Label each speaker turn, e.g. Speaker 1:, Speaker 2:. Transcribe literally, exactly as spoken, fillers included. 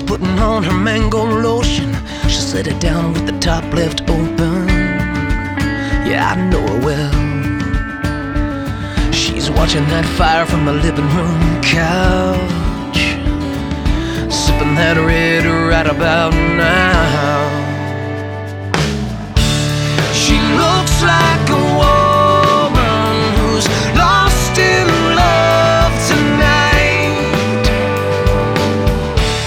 Speaker 1: putting on her mango lotion. She set it down with the top left open. Yeah, I know her well. She's watching that fire from the living room couch, sipping that red right about